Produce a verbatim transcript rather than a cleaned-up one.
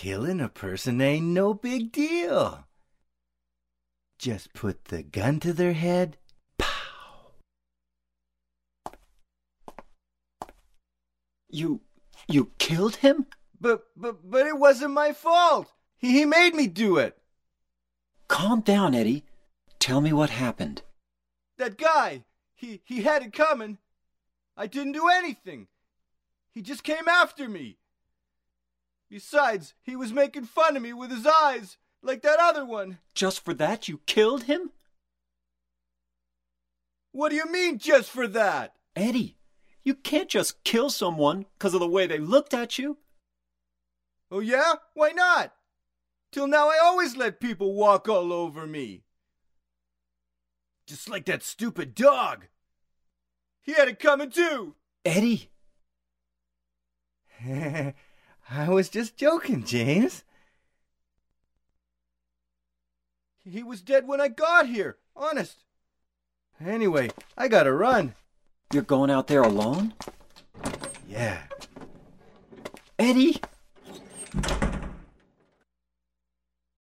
Killing a person ain't no big deal. Just put the gun to their head. Pow! You... you killed him? But, but, but it wasn't my fault. He, he made me do it. Calm down, Eddie. Tell me what happened. That guy, he, he had it coming. I didn't do anything. He just came after me. Besides, he was making fun of me with his eyes, like that other one. Just for that, you killed him? What do you mean, just for that? Eddie, you can't just kill someone because of the way they looked at you. Oh yeah? Why not? Till now I always let people walk all over me. Just like that stupid dog. He had it coming too. Eddie. I was just joking, James. He was dead when I got here, honest. Anyway, I gotta run. You're going out there alone? Yeah. Eddie!